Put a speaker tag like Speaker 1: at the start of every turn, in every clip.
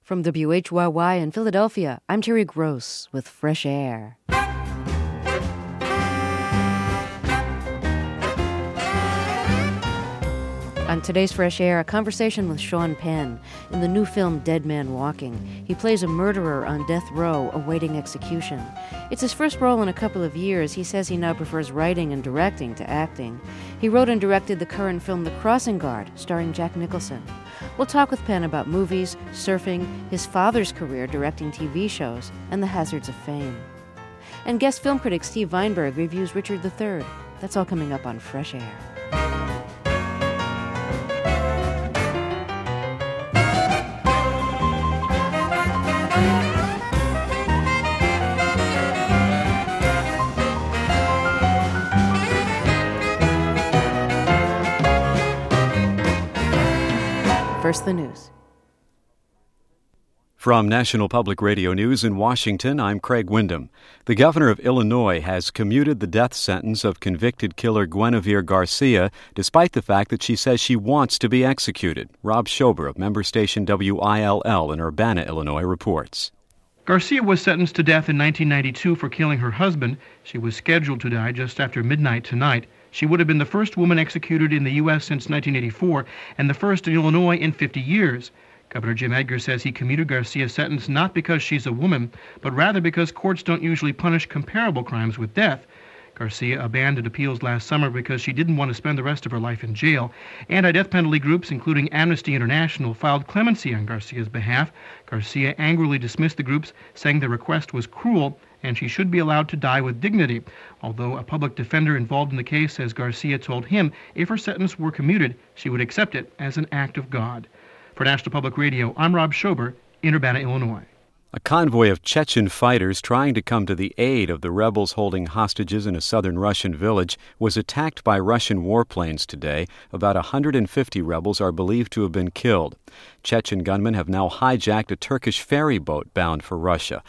Speaker 1: From WHYY in Philadelphia, I'm Terry Gross with Fresh Air. On today's Fresh Air, a conversation with Sean Penn. In the new film Dead Man Walking, he plays a murderer on death row awaiting execution. It's his first role in a couple of years. He says he now prefers writing and directing to acting. He wrote and directed the current film The Crossing Guard, starring Jack Nicholson. We'll talk with Penn about movies, surfing, his father's career directing TV shows, and the hazards of fame. And guest film critic Steve Weinberg reviews Richard III. That's all coming up on Fresh Air. First, the news.
Speaker 2: From National Public Radio News in Washington, I'm Craig Windham. The governor of Illinois has commuted the death sentence of convicted killer Guinevere Garcia, despite the fact that she says she wants to be executed. Rob Schober of member station WILL in Urbana, Illinois, reports.
Speaker 3: Garcia was sentenced to death in 1992 for killing her husband. She was scheduled to die just after midnight tonight. She would have been the first woman executed in the U.S. since 1984 and the first in Illinois in 50 years. Governor Jim Edgar says he commuted Garcia's sentence not because she's a woman, but rather because courts don't usually punish comparable crimes with death. Garcia abandoned appeals last summer because she didn't want to spend the rest of her life in jail. Anti-death penalty groups, including Amnesty International, filed clemency on Garcia's behalf. Garcia angrily dismissed the groups, saying the request was cruel and she should be allowed to die with dignity. Although a public defender involved in the case says Garcia told him if her sentence were commuted, she would accept it as an act of God. For National Public Radio, I'm Rob Schober in Urbana, Illinois.
Speaker 2: A convoy of Chechen fighters trying to come to the aid of the rebels holding hostages in a southern Russian village was attacked by Russian warplanes today. About 150 rebels are believed to have been killed. Chechen gunmen have now hijacked a Turkish ferry boat bound for Russia.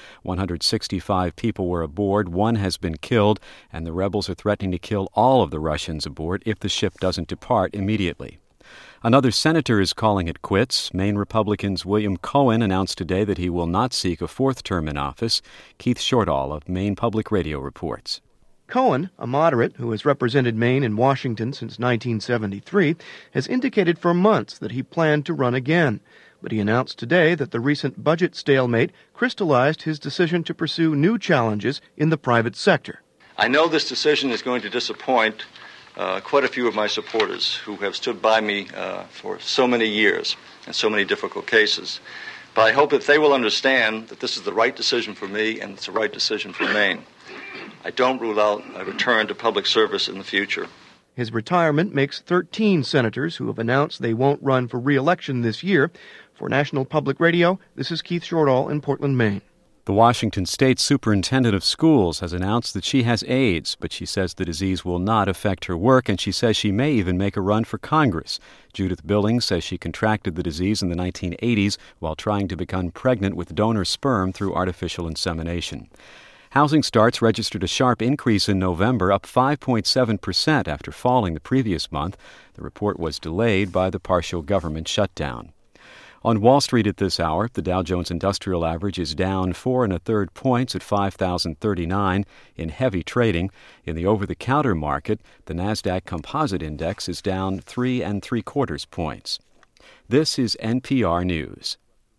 Speaker 2: 165 people were aboard, one has been killed, and the rebels are threatening to kill all of the Russians aboard if the ship doesn't depart immediately. Another senator is calling it quits. Maine Republicans William Cohen announced today that he will not seek a fourth term in office. Keith Shortall of Maine Public Radio reports.
Speaker 4: Cohen, a moderate who has represented Maine and Washington since 1973, has indicated for months that he planned to run again. But he announced today that the recent budget stalemate crystallized his decision to pursue new challenges in the private sector.
Speaker 5: I know this decision is going to disappoint quite a few of my supporters who have stood by me for so many years and so many difficult cases. But I hope that they will understand that this is the right decision for me and it's the right decision for Maine. I don't rule out a return to public service in the future.
Speaker 4: His retirement makes 13 senators who have announced they won't run for re-election this year. For National Public Radio, this is Keith Shortall in Portland, Maine.
Speaker 2: The Washington State Superintendent of Schools has announced that she has AIDS, but she says the disease will not affect her work, and she says she may even make a run for Congress. Judith Billings says she contracted the disease in the 1980s while trying to become pregnant with donor sperm through artificial insemination. Housing starts registered a sharp increase in November, up 5.7% after falling the previous month. The report was delayed by the partial government shutdown. On Wall Street at this hour, the Dow Jones Industrial Average is down 4 1/3 points at 5,039 in heavy trading. In the over-the-counter market, the Nasdaq Composite Index is down 3 3/4 points. This is NPR News.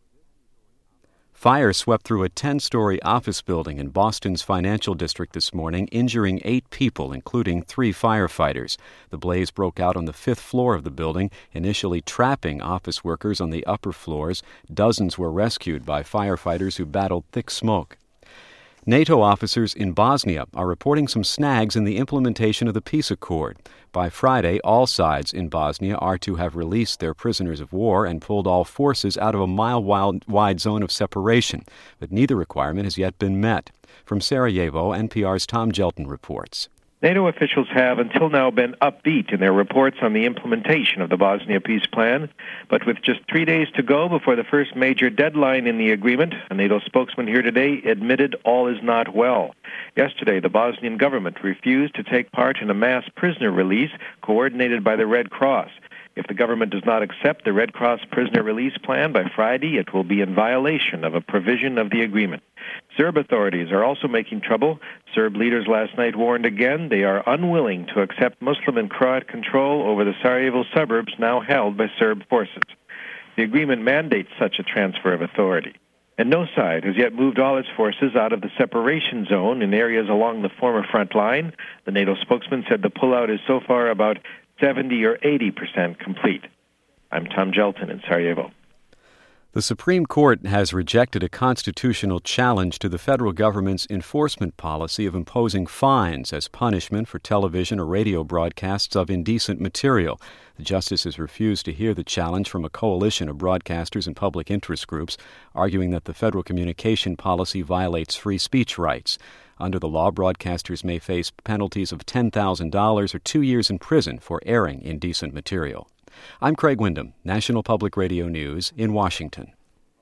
Speaker 2: Fire swept through a 10-story office building in Boston's financial district this morning, injuring 8 people, including 3 firefighters. The blaze broke out on the 5th floor of the building, initially trapping office workers on the upper floors. Dozens were rescued by firefighters who battled thick smoke. NATO officers in Bosnia are reporting some snags in the implementation of the peace accord. By Friday, all sides in Bosnia are to have released their prisoners of war and pulled all forces out of a mile-wide zone of separation, but neither requirement has yet been met. From Sarajevo, NPR's Tom Gelton reports.
Speaker 6: NATO officials have until now been upbeat in their reports on the implementation of the Bosnia peace plan, but with just 3 days to go before the first major deadline in the agreement, a NATO spokesman here today admitted all is not well. Yesterday, the Bosnian government refused to take part in a mass prisoner release coordinated by the Red Cross. If the government does not accept the Red Cross prisoner release plan by Friday, it will be in violation of a provision of the agreement. Serb authorities are also making trouble. Serb leaders last night warned again they are unwilling to accept Muslim and Croat control over the Sarajevo suburbs now held by Serb forces. The agreement mandates such a transfer of authority. And no side has yet moved all its forces out of the separation zone in areas along the former front line. The NATO spokesman said the pullout is so far about 70 or 80% complete. I'm Tom Gelton in Sarajevo.
Speaker 2: The Supreme Court has rejected a constitutional challenge to the federal government's enforcement policy of imposing fines as punishment for television or radio broadcasts of indecent material. The justices refused to hear the challenge from a coalition of broadcasters and public interest groups, arguing that the federal communication policy violates free speech rights. Under the law, broadcasters may face penalties of $10,000 or 2 years in prison for airing indecent material. I'm Craig Wyndham, National Public Radio News in Washington.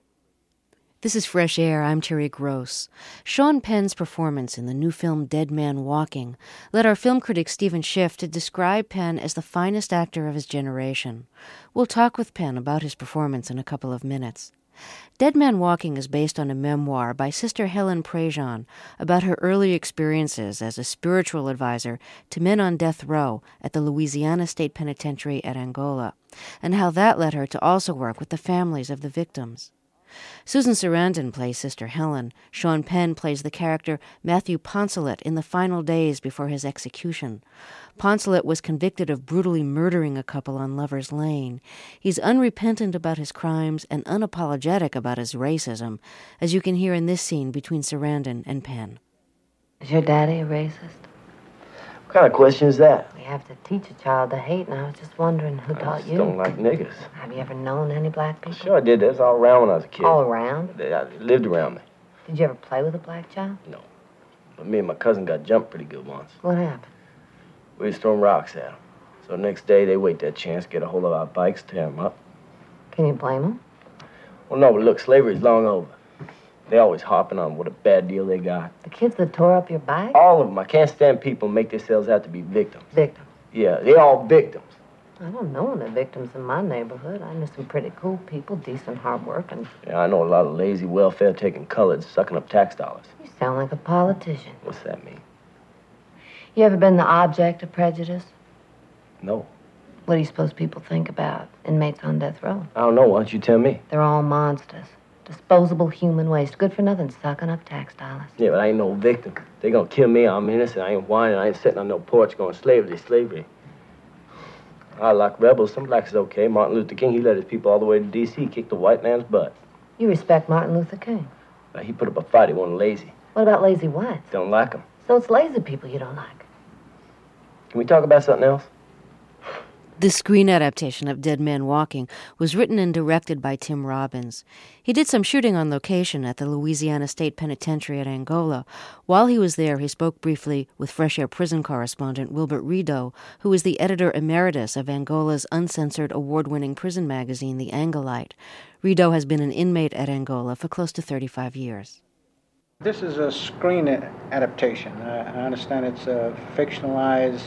Speaker 1: This is Fresh Air. I'm Terry Gross. Sean Penn's performance in the new film Dead Man Walking led our film critic Stephen Schiff to describe Penn as the finest actor of his generation. We'll talk with Penn about his performance in a couple of minutes. Dead Man Walking is based on a memoir by Sister Helen Prejean about her early experiences as a spiritual advisor to men on death row at the Louisiana State Penitentiary at Angola, and how that led her to also work with the families of the victims. Susan Sarandon plays Sister Helen. Sean Penn plays the character Matthew Poncelet in the final days before his execution. Poncelet was convicted of brutally murdering a couple on Lover's Lane. He's unrepentant about his crimes and unapologetic about his racism, as you can hear in this scene between Sarandon and Penn.
Speaker 7: Is your daddy a racist?
Speaker 8: What kind of question is that?
Speaker 7: We have to teach a child to hate, and I was just wondering who taught you.
Speaker 8: I don't like niggas.
Speaker 7: Have you ever known any black people?
Speaker 8: Sure I did. That's all around when I was a kid.
Speaker 7: All around?
Speaker 8: They lived around me.
Speaker 7: Did you ever play with a black child?
Speaker 8: No. But me and my cousin got jumped pretty good once.
Speaker 7: What happened?
Speaker 8: We was throwing rocks at them. So the next day, they wait that chance, get a hold of our bikes, tear them up.
Speaker 7: Can you blame them?
Speaker 8: Well, no, but look, slavery's long over. They always harping on what a bad deal they got.
Speaker 7: The kids that tore up your bike?
Speaker 8: All of them. I can't stand people make themselves out to be victims.
Speaker 7: Victims?
Speaker 8: Yeah, they all victims.
Speaker 7: I don't know any victims in my neighborhood. I knew some pretty cool people, decent, hard-working.
Speaker 8: Yeah, I know a lot of lazy, welfare-taking coloreds sucking up tax dollars.
Speaker 7: You sound like a politician.
Speaker 8: What's that mean?
Speaker 7: You ever been the object of prejudice?
Speaker 8: No.
Speaker 7: What do you suppose people think about inmates on death row?
Speaker 8: I don't know. Why don't you tell me?
Speaker 7: They're all monsters. Disposable human waste. Good for nothing, sucking up tax dollars.
Speaker 8: Yeah, but I ain't no victim. They gonna kill me. I'm innocent. I ain't whining. I ain't sitting on no porch going slavery, slavery. I like rebels. Some blacks is okay. Martin Luther King, he led his people all the way to D.C., kicked the white man's butt.
Speaker 7: You respect Martin Luther King?
Speaker 8: He put up a fight. He wasn't lazy.
Speaker 7: What about lazy whites?
Speaker 8: Don't like them.
Speaker 7: So it's lazy people you don't like.
Speaker 8: Can we talk about something else?
Speaker 1: The screen adaptation of Dead Man Walking was written and directed by Tim Robbins. He did some shooting on location at the Louisiana State Penitentiary at Angola. While he was there, he spoke briefly with Fresh Air prison correspondent Wilbert Rideau, who is the editor emeritus of Angola's uncensored award-winning prison magazine, The Angolite. Rideau has been an inmate at Angola for close to 35 years.
Speaker 9: This is a screen adaptation. I understand it's a fictionalized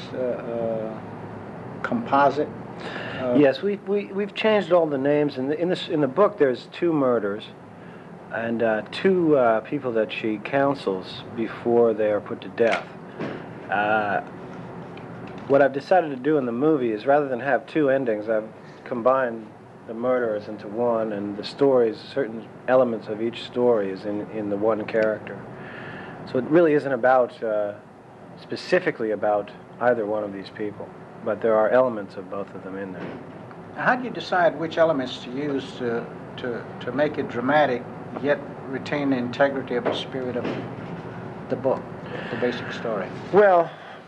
Speaker 9: composite.
Speaker 10: Yes, we've changed all the names. In the book, there's 2 murders and 2 people that she counsels before they are put to death. What I've decided to do in the movie is, rather than have 2 endings, I've combined the murderers into one, and the stories, certain elements of each story is in the one character. So it really isn't about specifically about either one of these people, but there are elements of both of them in there.
Speaker 9: How do you decide which elements to use to make it dramatic, yet retain the integrity of the spirit of the book, the basic story?
Speaker 10: Well,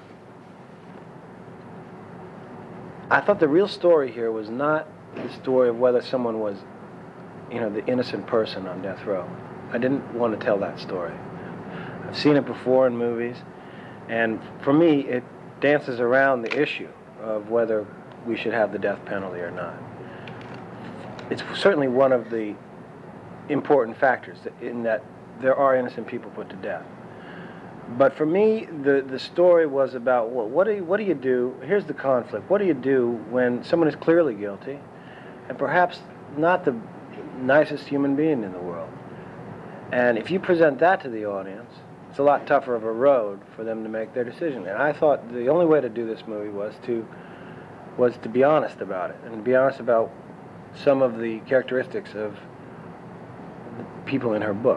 Speaker 10: I thought the real story here was not the story of whether someone was, the innocent person on death row. I didn't want to tell that story. I've seen it before in movies, and for me, it dances around the issue of whether we should have the death penalty or not. It's certainly one of the important factors in that there are innocent people put to death. But for me, the story was about what do you do? Here's the conflict. What do you do when someone is clearly guilty, and perhaps not the nicest human being in the world? And if you present that to the audience, it's a lot tougher of a road for them to make their decision. And I thought the only way to do this movie was to be honest about it, and to be honest about some of the characteristics of the people in her book.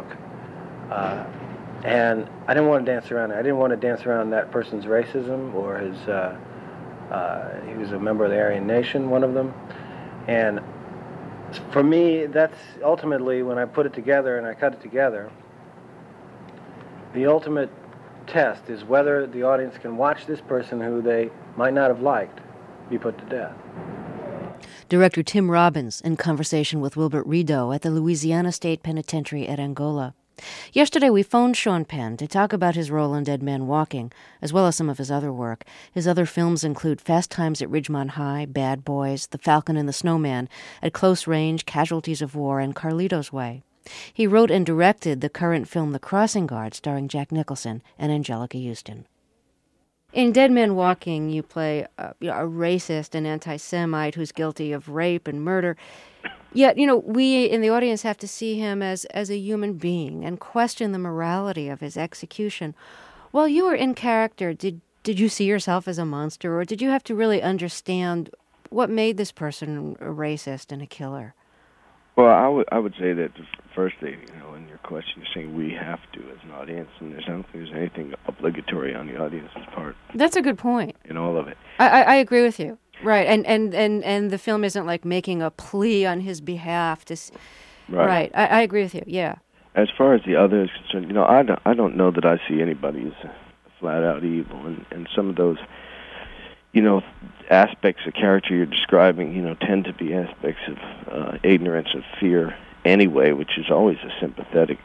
Speaker 10: And I didn't want to dance around it. I didn't want to dance around that person's racism or his, he was a member of the Aryan Nation, one of them. And for me, that's ultimately, when I put it together and I cut it together, the ultimate test is whether the audience can watch this person who they might not have liked be put to death.
Speaker 1: Director Tim Robbins in conversation with Wilbert Rideau at the Louisiana State Penitentiary at Angola. Yesterday we phoned Sean Penn to talk about his role in Dead Man Walking, as well as some of his other work. His other films include Fast Times at Ridgemont High, Bad Boys, The Falcon and the Snowman, At Close Range, Casualties of War, and Carlito's Way. He wrote and directed the current film The Crossing Guard, starring Jack Nicholson and Angelica Houston. In Dead Man Walking, you play a racist and anti-Semite who's guilty of rape and murder. Yet, we in the audience have to see him as a human being and question the morality of his execution. While you were in character, did you see yourself as a monster, or did you have to really understand what made this person a racist and a killer?
Speaker 11: Well, I would say that firstly, in your question, you're saying we have to as an audience, and I don't think there's anything obligatory on the audience's part.
Speaker 1: That's a good point.
Speaker 11: In all of it.
Speaker 1: I agree with you. Right, and the film isn't like making a plea on his behalf to. Right, I agree with you. Yeah.
Speaker 11: As far as the other is concerned, I don't know that I see anybody as flat out evil, and some of those, aspects of character you're describing, tend to be aspects of ignorance and fear anyway, which is always a sympathetic,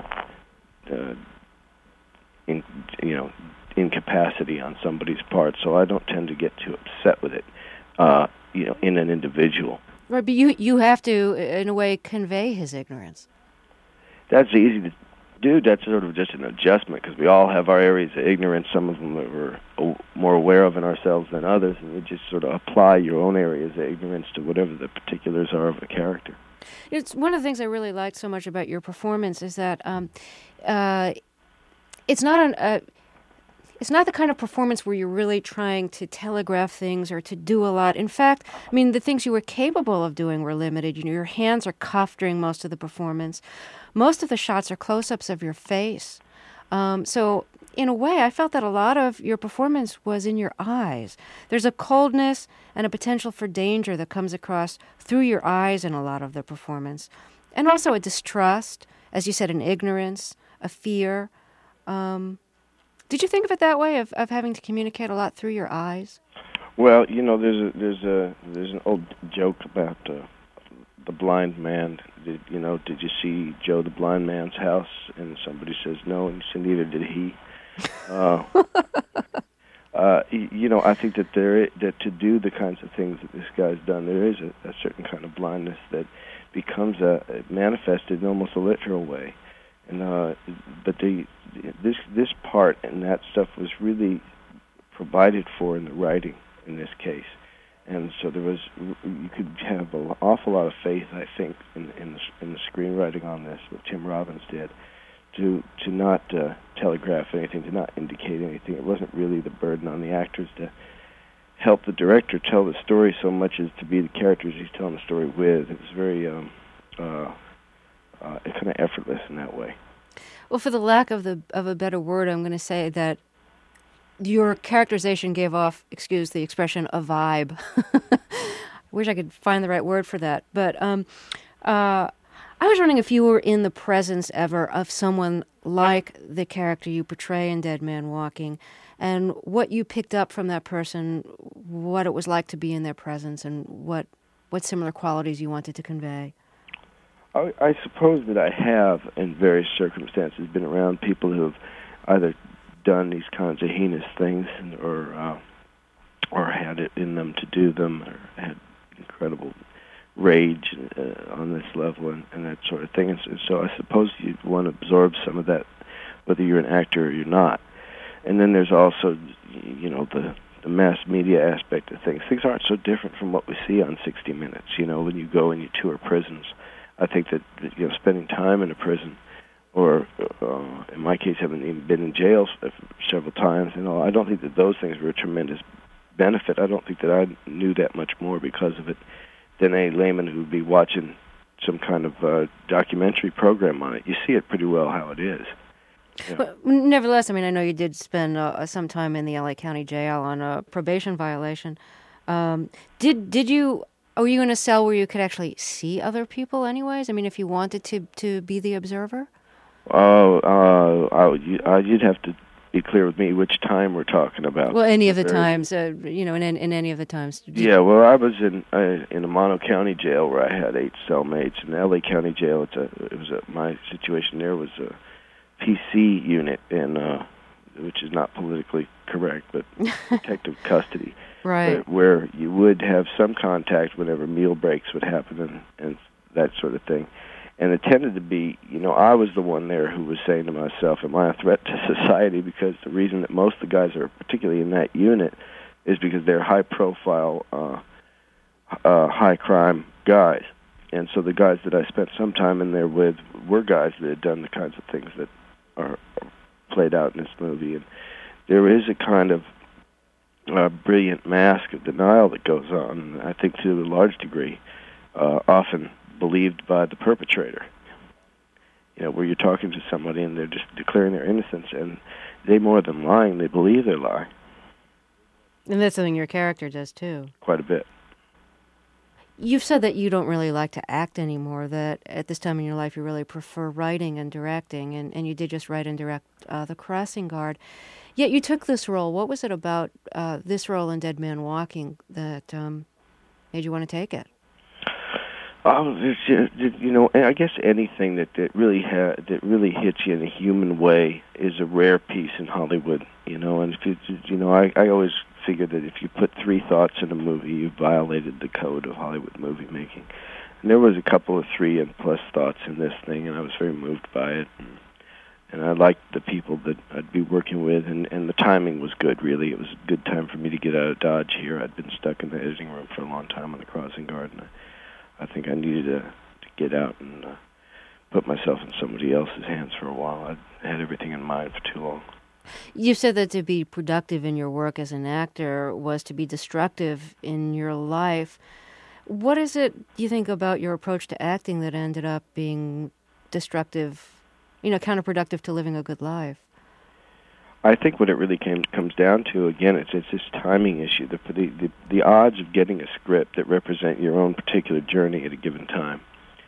Speaker 11: incapacity on somebody's part. So I don't tend to get too upset with it. In an individual.
Speaker 1: Right, but you have to, in a way, convey his ignorance.
Speaker 11: That's easy to do. That's sort of just an adjustment, because we all have our areas of ignorance, some of them that we're more aware of in ourselves than others, and you just sort of apply your own areas of ignorance to whatever the particulars are of a character.
Speaker 1: It's one of the things I really liked so much about your performance is that it's not the kind of performance where you're really trying to telegraph things or to do a lot. In fact, the things you were capable of doing were limited. Your hands are cuffed during most of the performance. Most of the shots are close-ups of your face. So, in a way, I felt that a lot of your performance was in your eyes. There's a coldness and a potential for danger that comes across through your eyes in a lot of the performance. And also a distrust, as you said, an ignorance, a fear. Did you think of it that way, of having to communicate a lot through your eyes?
Speaker 11: Well, there's an old joke about the blind man. Did you see Joe the blind man's house? And somebody says no, and so neither did he. I think that to do the kinds of things that this guy's done, there is a certain kind of blindness that becomes manifested in almost a literal way. And but this part and that stuff was really provided for in the writing in this case, and so you could have an awful lot of faith, I think, in the screenwriting on this, what Tim Robbins did, to not telegraph anything, to not indicate anything. It wasn't really the burden on the actors to help the director tell the story so much as to be the characters he's telling the story with. It was very kind of effortless in that way.
Speaker 1: Well, for the lack of a better word, I'm going to say that your characterization gave off, excuse the expression, a vibe. I wish I could find the right word for that. But I was wondering if you were in the presence ever of someone like the character you portray in Dead Man Walking, and what you picked up from that person, what it was like to be in their presence, and what similar qualities you wanted to convey.
Speaker 11: I suppose that I have, in various circumstances, been around people who have either done these kinds of heinous things or had it in them to do them, or had incredible rage on this level and that sort of thing. And so I suppose you want to absorb some of that, whether you're an actor or you're not. And then there's also, the mass media aspect of things. Things aren't so different from what we see on 60 Minutes, when you go and you tour prisons. I think that spending time in a prison, or in my case, having even been in jail several times, I don't think that those things were a tremendous benefit. I don't think that I knew that much more because of it than a layman who would be watching some kind of documentary program on it. You see it pretty well how it is. Yeah.
Speaker 1: But nevertheless, I know you did spend some time in the LA County Jail on a probation violation. Did you? Were you in a cell where you could actually see other people? Anyways, if you wanted to be the observer.
Speaker 11: You'd have to be clear with me which time we're talking about.
Speaker 1: Well, any of the times, in any of the times.
Speaker 11: Yeah, well, I was in a Mono County jail where I had 8 cellmates. In the LA County jail, my situation there was a PC unit, which is not politically correct, but protective custody,
Speaker 1: right?
Speaker 11: Where you would have some contact whenever meal breaks would happen and that sort of thing. And it tended to be, I was the one there who was saying to myself, am I a threat to society? Because the reason that most of the guys are particularly in that unit is because they're high-profile, high-crime guys. And so the guys that I spent some time in there with were guys that had done the kinds of things that are played out in this movie. And there is a kind of brilliant mask of denial that goes on, and I think to a large degree, often believed by the perpetrator. Where you're talking to somebody and they're just declaring their innocence, and they more than lying, they believe they're lying.
Speaker 1: And that's something your character does too.
Speaker 11: Quite a bit.
Speaker 1: You've said that you don't really like to act anymore, that at this time in your life you really prefer writing and directing, and you did just write and direct The Crossing Guard. Yet you took this role. What was it about this role in Dead Man Walking that made you want to take it?
Speaker 11: I guess anything that really hits you in a human way is a rare piece in Hollywood. And if I always figured that if you put 3 thoughts in a movie, you violated the code of Hollywood movie making. And there was a couple of 3 and plus thoughts in this thing, and I was very moved by it. And I liked the people that I'd be working with, and the timing was good, really. It was a good time for me to get out of Dodge here. I'd been stuck in the editing room for a long time on The Crossing Guard, and I think I needed to get out and put myself in somebody else's hands for a while. I'd had everything in mind for too long.
Speaker 1: You said that to be productive in your work as an actor was to be destructive in your life. What is it, you think, about your approach to acting that ended up being destructive, counterproductive to living a good life?
Speaker 11: I think what it really comes down to, again, it's this timing issue. The odds of getting a script that represent your own particular journey at a given time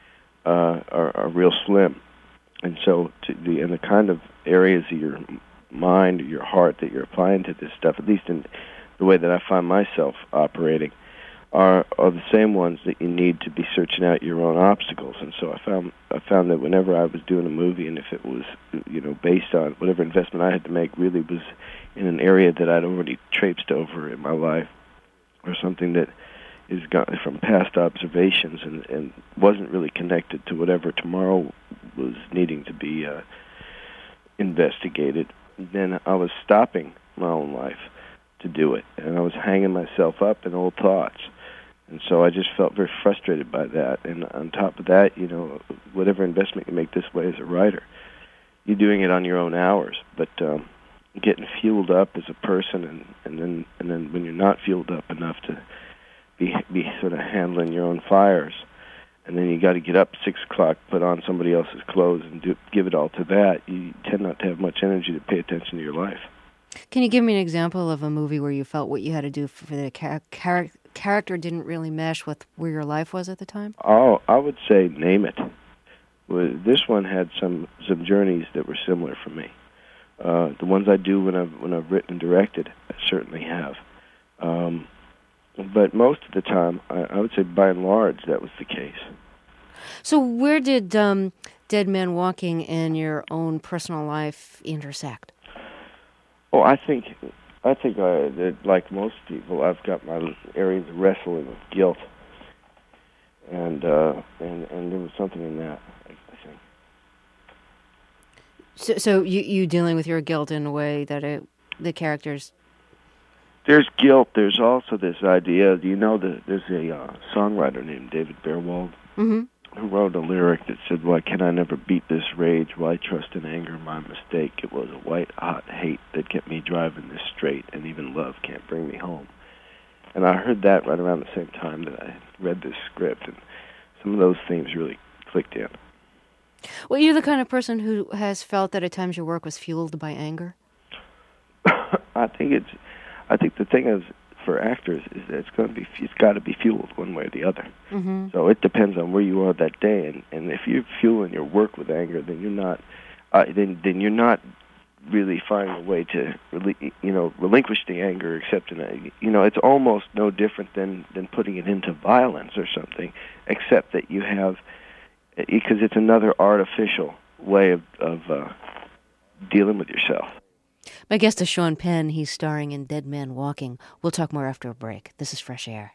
Speaker 11: are real slim. And so in the kind of areas of your mind or your heart that you're applying to this stuff, at least in the way that I find myself operating, are the same ones that you need to be searching out your own obstacles. And so I found that whenever I was doing a movie, and if it was based on whatever investment I had to make, really was in an area that I'd already traipsed over in my life, or something that is gotten from past observations and wasn't really connected to whatever tomorrow was needing to be investigated, then I was stopping my own life to do it, and I was hanging myself up in old thoughts. And so I just felt very frustrated by that. And on top of that, whatever investment you make this way as a writer, you're doing it on your own hours. But getting fueled up as a person, and then when you're not fueled up enough to be sort of handling your own fires, and then you got to get up at 6 o'clock, put on somebody else's clothes, and give it all to that, you tend not to have much energy to pay attention to your life.
Speaker 1: Can you give me an example of a movie where you felt what you had to do for the character didn't really mesh with where your life was at the time?
Speaker 11: Oh, I would say name it. Well, this one had some journeys that were similar for me. The ones I do when I've written and directed, I certainly have. But most of the time, I would say by and large, that was the case.
Speaker 1: So where did Dead Man Walking and your own personal life intersect?
Speaker 11: Oh, I think that, like most people, I've got my areas of wrestling with guilt, and there was something in that, I think.
Speaker 1: So you dealing with your guilt in a way that it the characters?
Speaker 11: There's guilt. There's also this idea. Do you know that there's a songwriter named David Beerwald
Speaker 1: Mm-hmm.
Speaker 11: who wrote a lyric that said, "Why can I never beat this rage? Why trust in anger my mistake? It was a white-hot hate that kept me driving this straight, and even love can't bring me home." And I heard that right around the same time that I read this script, and some of those themes really clicked in.
Speaker 1: Well, you're the kind of person who has felt that at times your work was fueled by anger?
Speaker 11: I think the thing is, for actors, is that it's got to be fueled one way or the other.
Speaker 1: Mm-hmm.
Speaker 11: So it depends on where you are that day, and if you're fueling your work with anger, then you're not then you're not really finding a way to relinquish the anger, except it's almost no different than putting it into violence or something, except that you have, because it's another artificial way of dealing with yourself.
Speaker 1: My guest is Sean Penn. He's starring in Dead Man Walking. We'll talk more after a break. This is Fresh Air.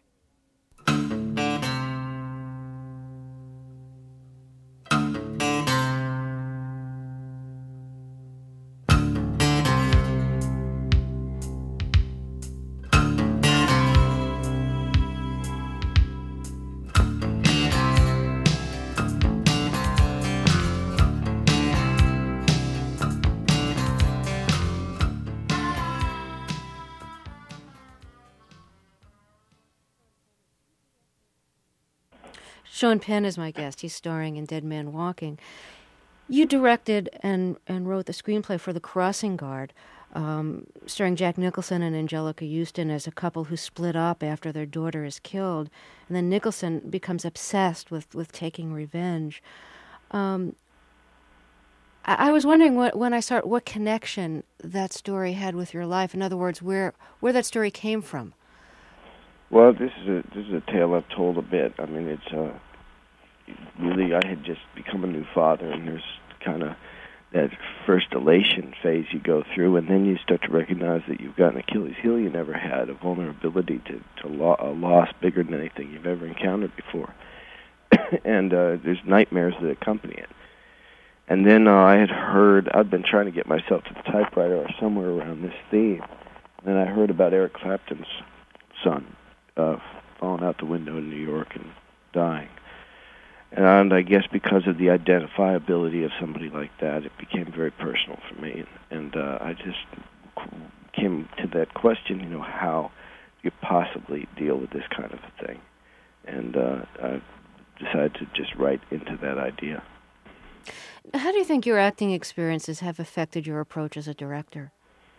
Speaker 1: Sean Penn is my guest. He's starring in Dead Man Walking. You directed and wrote the screenplay for The Crossing Guard, starring Jack Nicholson and Angelica Houston as a couple who split up after their daughter is killed. And then Nicholson becomes obsessed with taking revenge. I was wondering what connection that story had with your life. In other words, where that story came from.
Speaker 11: Well, this is a tale I've told a bit. I mean, it's really, I had just become a new father, and there's kind of that first elation phase you go through, and then you start to recognize that you've got an Achilles heel you never had, a vulnerability to a loss bigger than anything you've ever encountered before. And there's nightmares that accompany it. And then I'd been trying to get myself to the typewriter or somewhere around this theme, and I heard about Eric Clapton's son falling out the window in New York and dying. And I guess because of the identifiability of somebody like that, it became very personal for me. And I just came to that question, how you possibly deal with this kind of a thing. And I decided to just write into that idea.
Speaker 1: How do you think your acting experiences have affected your approach as a director?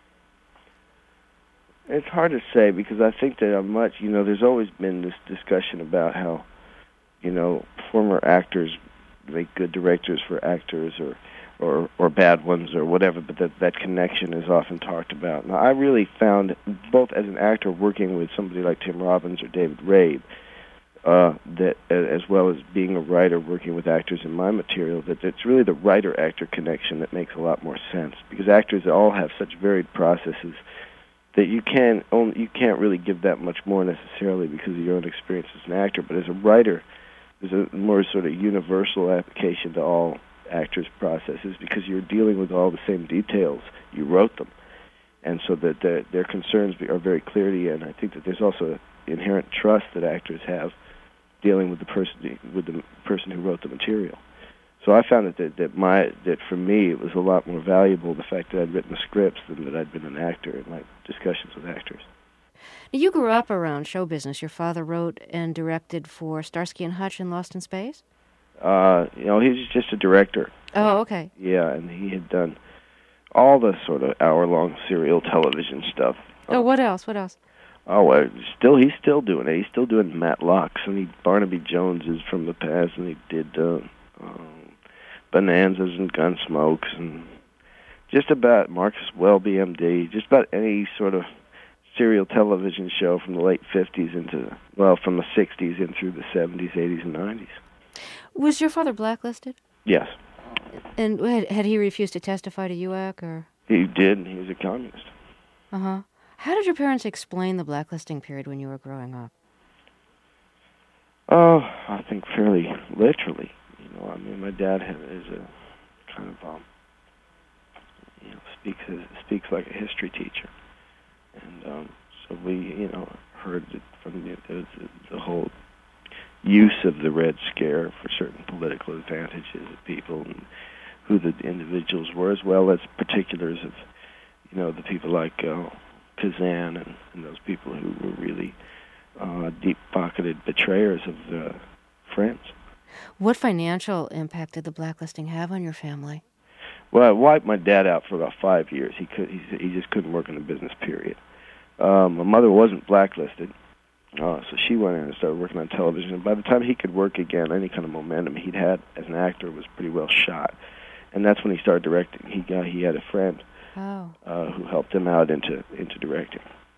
Speaker 11: It's hard to say, because I think that there's always been this discussion about how, former actors make good directors for actors or bad ones or whatever, but that connection is often talked about. Now, I really found, both as an actor working with somebody like Tim Robbins or David Rabe, that as well as being a writer working with actors in my material, that it's really the writer-actor connection that makes a lot more sense, because actors all have such varied processes that you can't really give that much more necessarily because of your own experience as an actor. But as a writer, there's a more sort of universal application to all actors' processes, because you're dealing with all the same details. You wrote them, and so that their concerns are very clear to you. And I think that there's also inherent trust that actors have dealing with the person who wrote the material. So I found that for me it was a lot more valuable, the fact that I'd written the scripts, than that I'd been an actor in my discussions with actors.
Speaker 1: Now, you grew up around show business. Your father wrote and directed for Starsky and Hutch and Lost in Space?
Speaker 11: He was just a director.
Speaker 1: Oh, okay.
Speaker 11: Yeah, and he had done all the sort of hour-long serial television stuff.
Speaker 1: Oh, what else? What else?
Speaker 11: Oh, he's still doing it. He's still doing Matlock's, and Barnaby Joneses from the past, and he did Bonanzas and Gunsmokes, and just about Marcus Welby, MD, just about any sort of serial television show from the late 50s from the 60s in through the 70s, 80s, and 90s.
Speaker 1: Was your father blacklisted?
Speaker 11: Yes.
Speaker 1: And had he refused to testify to UAC, or?
Speaker 11: He did. He was a communist.
Speaker 1: Uh-huh. How did your parents explain the blacklisting period when you were growing up?
Speaker 11: Oh, I think fairly literally. My dad is a kind of, speaks like a history teacher. And so we, heard it from the whole use of the Red Scare for certain political advantages of people and who the individuals were, as well as particulars of, the people like Kazan and those people who were really deep-pocketed betrayers of friends.
Speaker 1: What financial impact did the blacklisting have on your family?
Speaker 11: Well, it wiped my dad out for about 5 years. He just couldn't work in the business, period. My mother wasn't blacklisted, so she went in and started working on television. And by the time he could work again, any kind of momentum he'd had as an actor was pretty well shot. And that's when he started directing. He had a friend who helped him out into directing.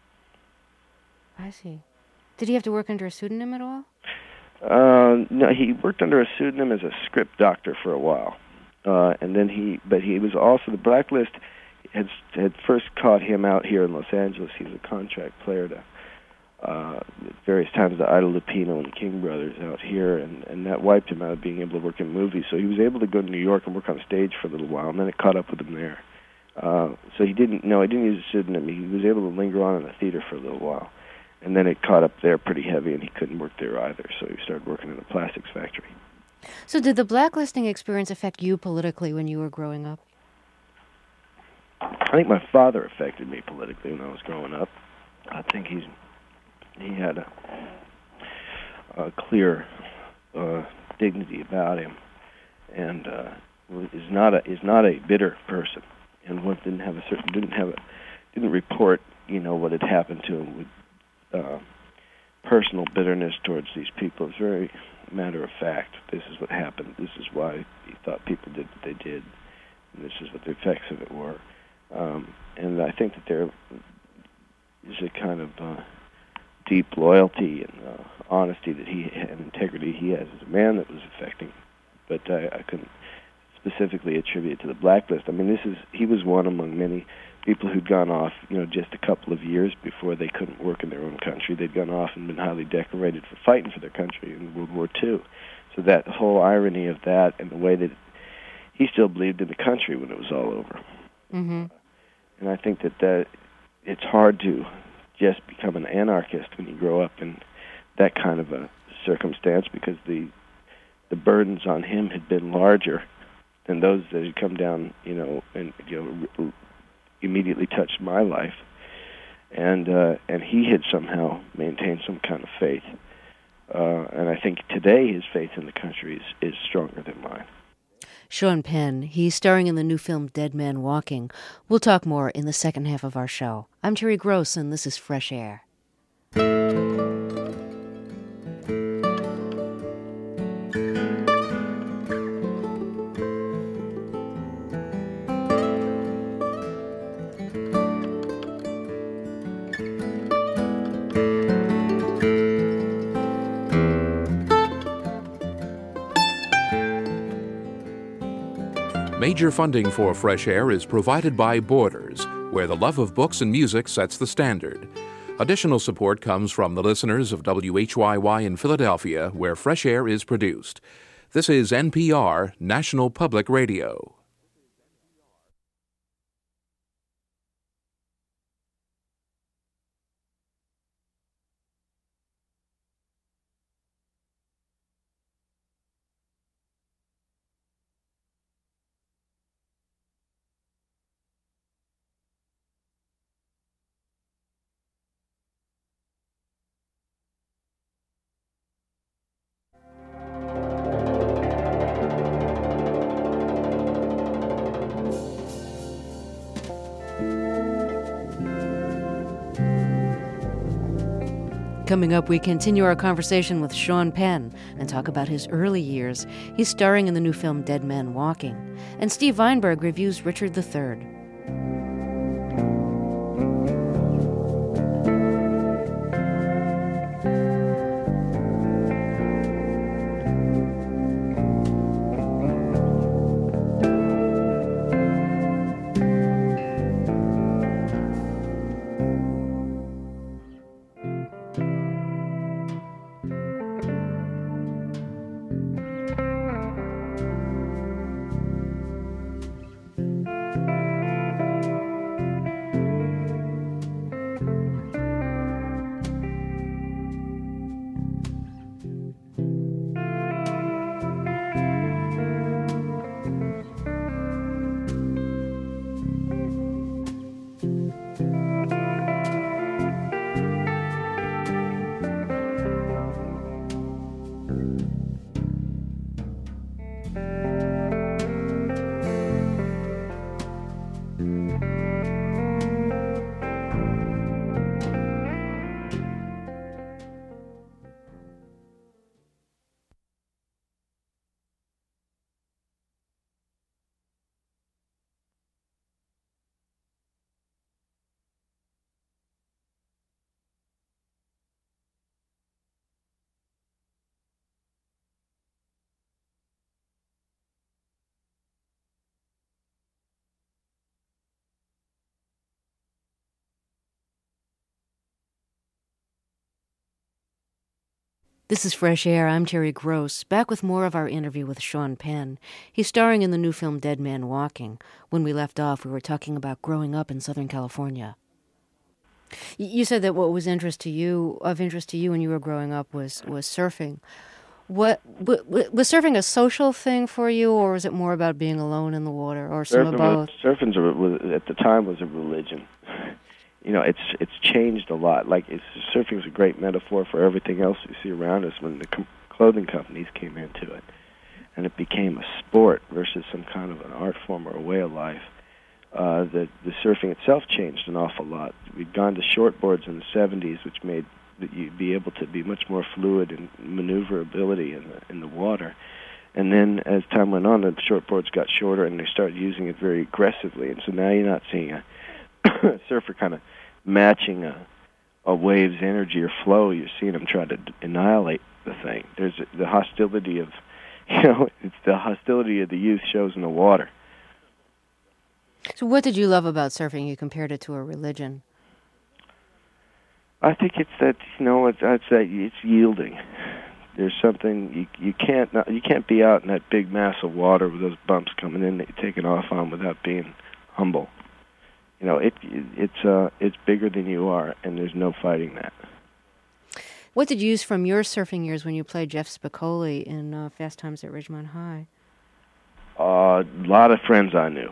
Speaker 1: I see. Did he have to work under a pseudonym at all?
Speaker 11: No, he worked under a pseudonym as a script doctor for a while. And then he was also, the blacklist had first caught him out here in Los Angeles. He was a contract player to at various times the Ida Lupino and King Brothers out here, and that wiped him out of being able to work in movies. So he was able to go to New York and work on stage for a little while, and then it caught up with him there. So he didn't use a pseudonym. He was able to linger on in the theater for a little while, and then it caught up there pretty heavy, and he couldn't work there either. So he started working in a plastics factory.
Speaker 1: So did the blacklisting experience affect you politically when you were growing up?
Speaker 11: I think my father affected me politically when I was growing up. I think he had a clear dignity about him, and is not a bitter person, and didn't report what had happened to him with personal bitterness towards these people. It's very matter of fact. This is what happened. This is why he thought people did what they did, and this is what the effects of it were. And I think that there is a kind of deep loyalty and honesty that and integrity he has as a man that was affecting. But I couldn't specifically attribute it to the blacklist. I mean, he was one among many people who'd gone off, just a couple of years before they couldn't work in their own country. They'd gone off and been highly decorated for fighting for their country in World War II. So that whole irony of that and the way that he still believed in the country when it was all over.
Speaker 1: Mm-hmm.
Speaker 11: And I think that it's hard to just become an anarchist when you grow up in that kind of a circumstance, because the burdens on him had been larger than those that had come down, and immediately touched my life. And he had somehow maintained some kind of faith. And I think today his faith in the country is stronger than mine.
Speaker 1: Sean Penn, he's starring in the new film Dead Man Walking. We'll talk more in the second half of our show. I'm Terry Gross, and this is Fresh Air.
Speaker 12: Major funding for Fresh Air is provided by Borders, where the love of books and music sets the standard. Additional support comes from the listeners of WHYY in Philadelphia, where Fresh Air is produced. This is NPR, National Public Radio.
Speaker 1: Coming up, we continue our conversation with Sean Penn and talk about his early years. He's starring in the new film Dead Man Walking. And Steve Weinberg reviews Richard III. This is Fresh Air. I'm Terry Gross, back with more of our interview with Sean Penn. He's starring in the new film Dead Man Walking. When we left off, we were talking about growing up in Southern California. You said that what was of interest to you when you were growing up was surfing. Was surfing a social thing for you, or was it more about being alone in the water, or some of both?
Speaker 11: Surfing at the time was a religion. You know, it's changed a lot. Like, surfing is a great metaphor for everything else we see around us when the clothing companies came into it. And it became a sport versus some kind of an art form or a way of life. The surfing itself changed an awful lot. We'd gone to shortboards in the 70s, which made that you'd be able to be much more fluid in maneuverability in the water. And then as time went on, the shortboards got shorter and they started using it very aggressively. And so now you're not seeing a surfer kind of matching a wave's energy or flow. You're seeing them try to annihilate the thing. There's the hostility of, it's the hostility of the youth shows in the water.
Speaker 1: So what did you love about surfing? You compared it to a religion.
Speaker 11: I think it's that, it's yielding. There's something you can't be out in that big mass of water with those bumps coming in that you're taking off on without being humble. It's bigger than you are, and there's no fighting that.
Speaker 1: What did you use from your surfing years when you played Jeff Spicoli in Fast Times at Ridgemont High?
Speaker 11: A lot of friends I knew.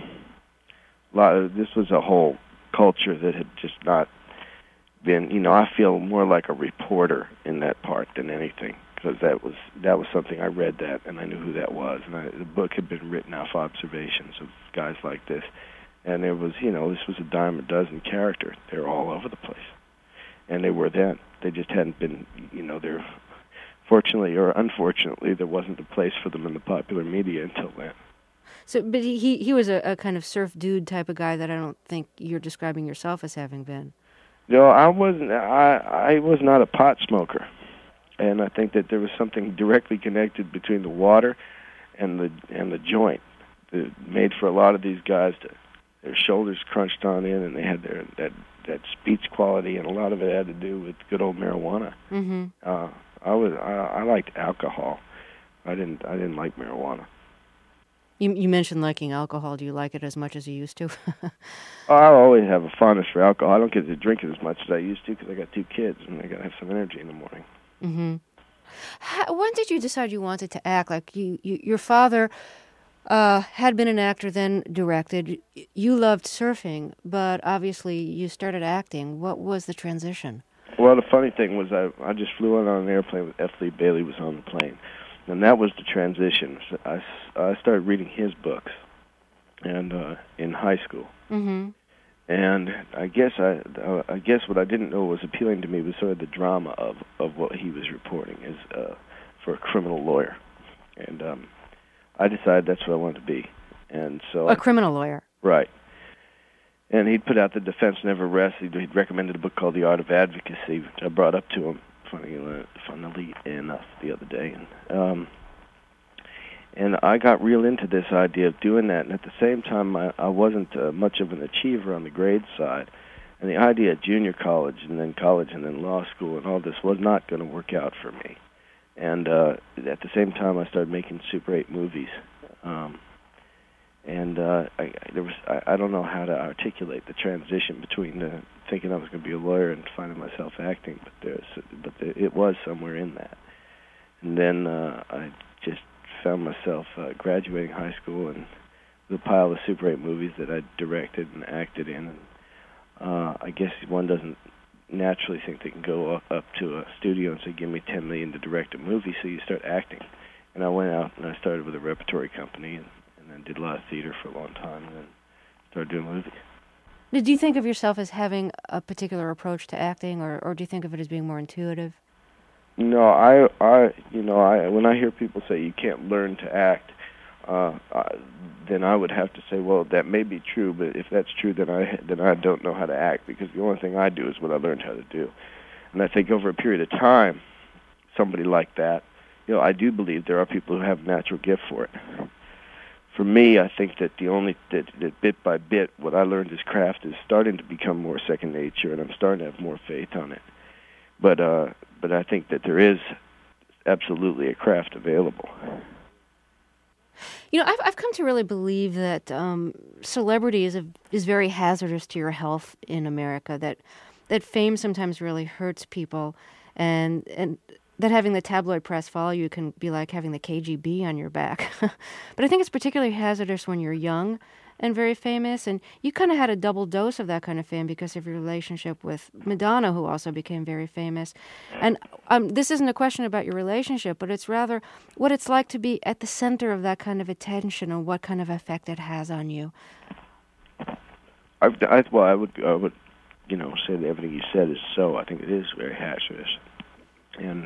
Speaker 11: This was a whole culture that had just not been. I feel more like a reporter in that part than anything, because that was something I read that and I knew who that was, and the book had been written off observations of guys like this. And there was, this was a dime a dozen character. They were all over the place. And they were then. They just hadn't been, there, fortunately or unfortunately, there wasn't a place for them in the popular media until then.
Speaker 1: So, but he was a kind of surf dude type of guy that I don't think you're describing yourself as having been.
Speaker 11: No, I wasn't. I was not a pot smoker. And I think that there was something directly connected between the water and the joint that made for a lot of these guys to, their shoulders crunched on in, and they had that speech quality, and a lot of it had to do with good old marijuana.
Speaker 1: Mm-hmm.
Speaker 11: I liked alcohol. I didn't like marijuana.
Speaker 1: You mentioned liking alcohol. Do you like it as much as you used to?
Speaker 11: I always have a fondness for alcohol. I don't get to drink it as much as I used to because I got 2 kids, and I got to have some energy in the morning.
Speaker 1: Mm-hmm. When did you decide you wanted to act? Like your father had been an actor, then directed. You loved surfing, but obviously you started acting. What was the transition?
Speaker 11: Well, the funny thing was I just flew in on an airplane with F. Lee Bailey was on the plane, and that was the transition. So I started reading his books, and in high school.
Speaker 1: Mm-hmm.
Speaker 11: And I guess what I didn't know was appealing to me was sort of the drama of what he was reporting as for a criminal lawyer, and I decided that's what I wanted to be. And so
Speaker 1: a criminal lawyer.
Speaker 11: Right. And he'd put out The Defense Never Rests. He'd recommended a book called The Art of Advocacy, which I brought up to him, funnily enough, the other day. And I got real into this idea of doing that. And at the same time, I wasn't much of an achiever on the grades side. And the idea of junior college and then law school and all this was not going to work out for me. And at the same time, I started making Super 8 movies. I don't know how to articulate the transition between thinking I was going to be a lawyer and finding myself acting, but it was somewhere in that. And then I just found myself graduating high school and with a pile of Super 8 movies that I directed and acted in. And I guess one doesn't naturally think they can go up to a studio and say, give me $10 million to direct a movie, so you start acting. And I went out and I started with a repertory company and then did a lot of theater for a long time and then started doing movies.
Speaker 1: Did you think of yourself as having a particular approach to acting, or do you think of it as being more intuitive?
Speaker 11: No, I when I hear people say you can't learn to act, then I would have to say, well, that may be true, but if that's true, then I don't know how to act, because the only thing I do is what I learned how to do. And I think over a period of time, somebody like that, I do believe there are people who have a natural gift for it. For me, I think that that bit by bit, what I learned as craft is starting to become more second nature, and I'm starting to have more faith on it. But but I think that there is absolutely a craft available.
Speaker 1: You know, I've come to really believe that celebrity is very hazardous to your health in America. That fame sometimes really hurts people, and that having the tabloid press follow you can be like having the KGB on your back. But I think it's particularly hazardous when you're young and very famous, and you kind of had a double dose of that kind of fame because of your relationship with Madonna, who also became very famous. And this isn't a question about your relationship, but it's rather what it's like to be at the center of that kind of attention and what kind of effect it has on you.
Speaker 11: I would say that everything you said is so. I think it is very hazardous, and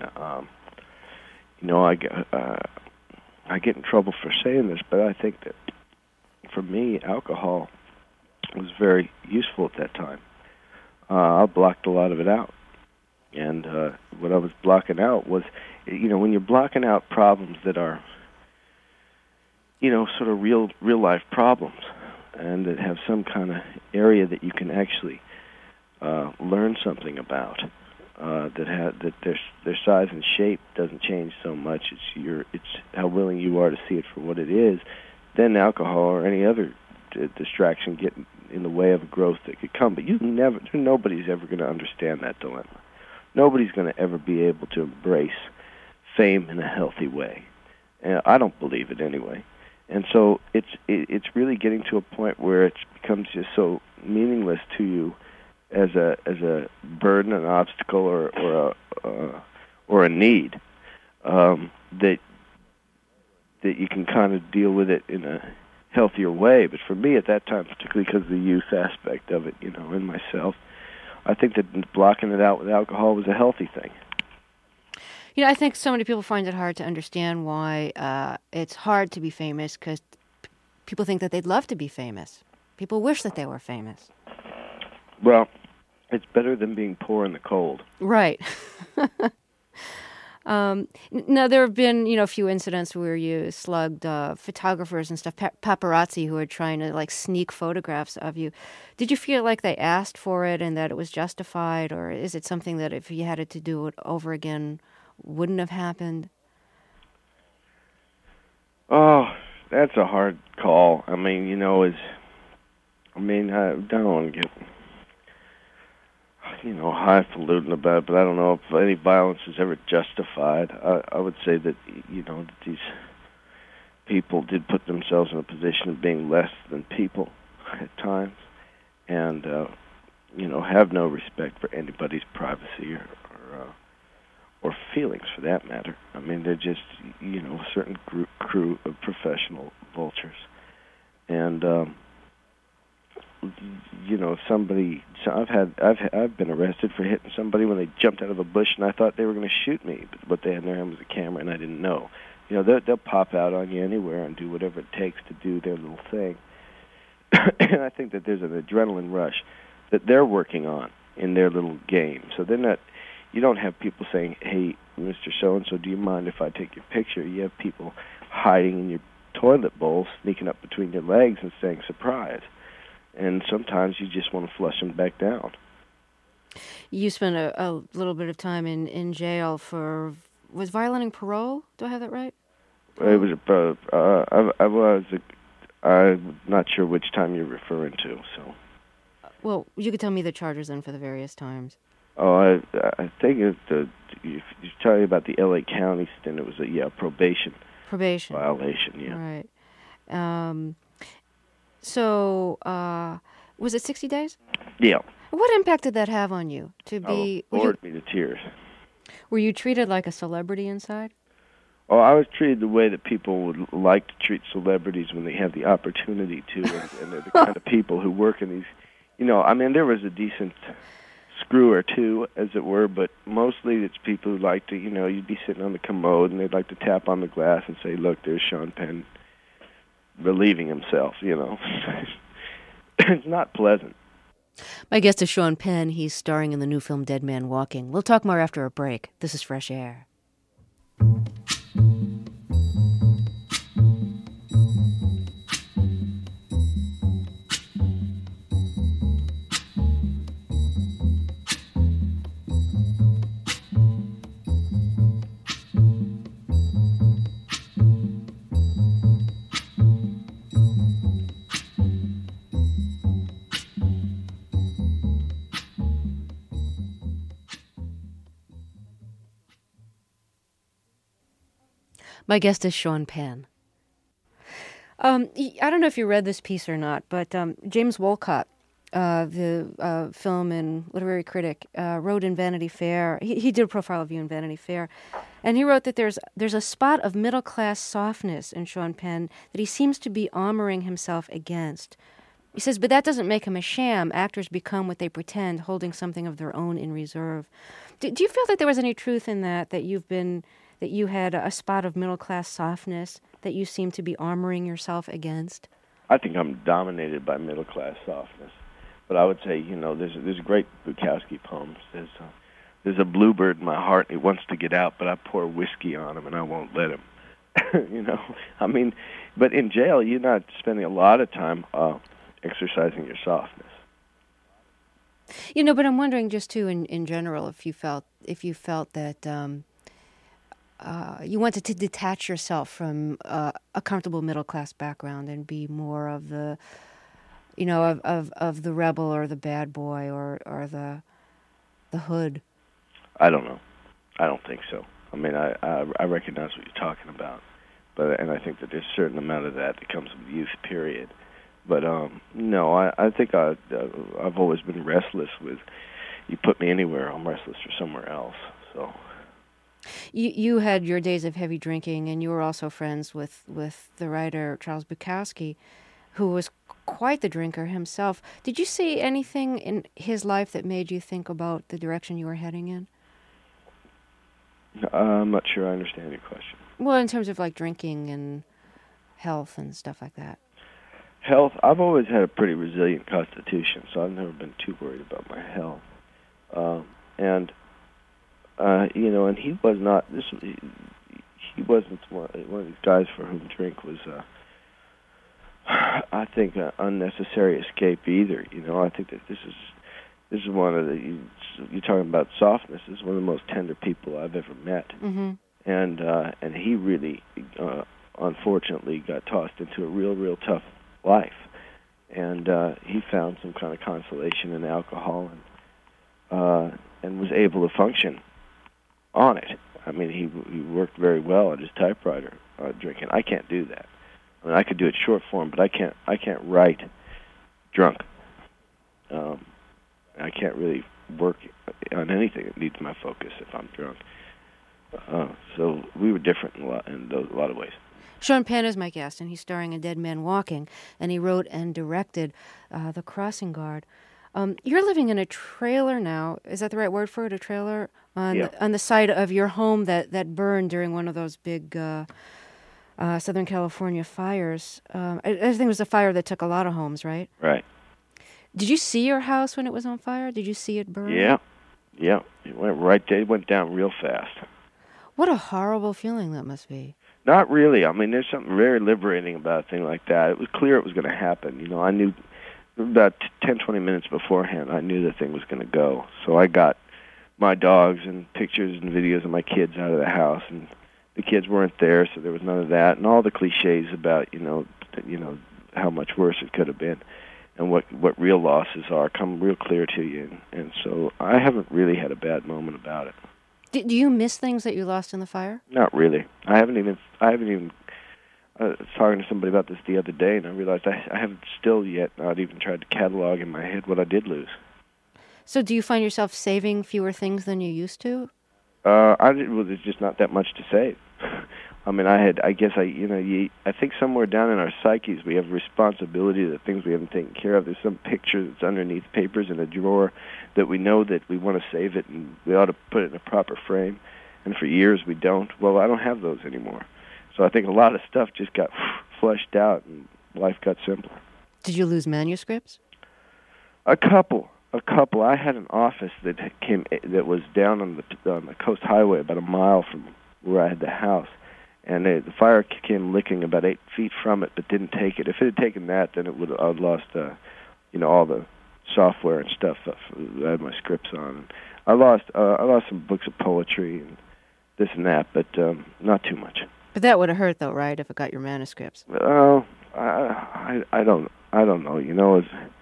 Speaker 11: I get in trouble for saying this, but I think that for me, alcohol was very useful at that time. I blocked a lot of it out, and what I was blocking out was, when you're blocking out problems that are, sort of real life problems, and that have some kind of area that you can actually learn something about. That their size and shape doesn't change so much. It's how willing you are to see it for what it is. Then alcohol or any other distraction get in the way of a growth that could come. But nobody's ever going to understand that dilemma. Nobody's going to ever be able to embrace fame in a healthy way. And I don't believe it anyway. And so it's really getting to a point where it becomes just so meaningless to you as a burden, an obstacle, or a need that you can kind of deal with it in a healthier way. But for me at that time, particularly because of the youth aspect of it, in myself, I think that blocking it out with alcohol was a healthy thing.
Speaker 1: I think so many people find it hard to understand why it's hard to be famous, because people think that they'd love to be famous. People wish that they were famous.
Speaker 11: Well, it's better than being poor in the cold.
Speaker 1: Right. Now, there have been, a few incidents where you slugged photographers and stuff, paparazzi who are trying to, sneak photographs of you. Did you feel like they asked for it and that it was justified, or is it something that if you had to do it over again wouldn't have happened?
Speaker 11: Oh, that's a hard call. I don't want to get highfalutin about it, but I don't know if any violence is ever justified. I would say that, that these people did put themselves in a position of being less than people at times, and, have no respect for anybody's privacy or feelings for that matter. They're just, a certain crew of professional vultures. And, I've been arrested for hitting somebody when they jumped out of a bush, and I thought they were going to shoot me, but what they had in their hand was a camera, and I didn't know. They'll pop out on you anywhere and do whatever it takes to do their little thing. And I think that there's an adrenaline rush that they're working on in their little game. So they're not. You don't have people saying, "Hey, Mr. So-and-so, do you mind if I take your picture?" You have people hiding in your toilet bowl, sneaking up between your legs and saying, "Surprise." And sometimes you just want to flush them back down.
Speaker 1: You spent a little bit of time in jail was violating parole? Do I have that right?
Speaker 11: It was I'm not sure which time you're referring to. So.
Speaker 1: Well, you could tell me the charges then for the various times.
Speaker 11: Oh, I think you're talking about the L.A. County stint. It was a probation.
Speaker 1: Probation
Speaker 11: violation. Yeah.
Speaker 1: Right. So, was it 60 days?
Speaker 11: Yeah.
Speaker 1: What impact did that have on you?
Speaker 11: Bored me to tears.
Speaker 1: Were you treated like a celebrity inside?
Speaker 11: Oh, I was treated the way that people would like to treat celebrities when they have the opportunity to, and they're the kind of people who work in these. There was a decent screw or two, as it were, but mostly it's people who like to, you'd be sitting on the commode and they'd like to tap on the glass and say, "Look, there's Sean Penn relieving himself." It's not pleasant.
Speaker 1: My guest is Sean Penn. He's starring in the new film Dead Man Walking. We'll talk more after a break. This is Fresh Air. My guest is Sean Penn. I don't know if you read this piece or not, but James Wolcott, the film and literary critic, wrote in Vanity Fair. He did a profile of you in Vanity Fair, and he wrote that there's a spot of middle-class softness in Sean Penn that he seems to be armoring himself against. He says, but that doesn't make him a sham. Actors become what they pretend, holding something of their own in reserve. Do you feel that there was any truth in that you had a spot of middle-class softness that you seem to be armoring yourself against?
Speaker 11: I think I'm dominated by middle-class softness. But I would say, there's great Bukowski poems. There's a bluebird in my heart, and he wants to get out, but I pour whiskey on him, and I won't let him. But in jail, you're not spending a lot of time exercising your softness.
Speaker 1: But I'm wondering just too, in general, if you felt that you wanted to detach yourself from a comfortable middle class background and be more of the, of the rebel or the bad boy or the hood.
Speaker 11: I don't know. I don't think so. I recognize what you're talking about, and I think that there's a certain amount of that comes with youth, period. But no, I think I've always been restless with. You put me anywhere, I'm restless for somewhere else. So.
Speaker 1: You had your days of heavy drinking, and you were also friends with the writer Charles Bukowski, who was quite the drinker himself. Did you see anything in his life that made you think about the direction you were heading in?
Speaker 11: I'm not sure I understand your question.
Speaker 1: Well, in terms of like drinking and health and stuff like that.
Speaker 11: Health, I've always had a pretty resilient constitution, so I've never been too worried about my health. And he was not. He wasn't one of these guys for whom drink was, I think, an unnecessary escape either. I think that this is one of the. You're talking about softness. This is one of the most tender people I've ever met, and he really, unfortunately, got tossed into a real tough life, and he found some kind of consolation in alcohol, and was able to function on it. He worked very well at his typewriter drinking. I can't do that. I could do it short form, but I can't write drunk. I can't really work on anything that needs my focus if I'm drunk. So we were different in a lot of ways.
Speaker 1: Sean Penn is my guest, and he's starring in Dead Man Walking, and he wrote and directed The Crossing Guard. You're living in a trailer now. Is that the right word for it? A trailer on the side of your home that burned during one of those big Southern California fires. I think it was a fire that took a lot of homes, right?
Speaker 11: Right.
Speaker 1: Did you see your house when it was on fire? Did you see it burn?
Speaker 11: Yeah. It went right there. It went down real fast.
Speaker 1: What a horrible feeling that must be.
Speaker 11: Not really. There's something very liberating about a thing like that. It was clear it was going to happen. I knew about 10, 20 minutes beforehand, I knew the thing was going to go. So I got my dogs and pictures and videos of my kids out of the house, and the kids weren't there, so there was none of that, and all the cliches about, how much worse it could have been and what real losses are come real clear to you. And so I haven't really had a bad moment about it.
Speaker 1: Do you miss things that you lost in the fire?
Speaker 11: Not really. I haven't even I was talking to somebody about this the other day, and I realized I haven't still yet not even tried to catalog in my head what I did lose.
Speaker 1: So do you find yourself saving fewer things than you used to?
Speaker 11: There's just not that much to save. I think somewhere down in our psyches we have responsibility to the things we haven't taken care of. There's some picture that's underneath papers in a drawer that we know that we want to save it and we ought to put it in a proper frame. And for years we don't. Well, I don't have those anymore. So I think a lot of stuff just got flushed out and life got simpler.
Speaker 1: Did you lose manuscripts?
Speaker 11: A couple. I had an office that was down on the Coast Highway about a mile from where I had the house. And the fire came licking about 8 feet from it, but didn't take it. If it had taken that, then it would I'd lost, all the software and stuff that I had my scripts on. And I lost some books of poetry and this and that, but not too much.
Speaker 1: But that would have hurt, though, right? If it got your manuscripts.
Speaker 11: I don't know.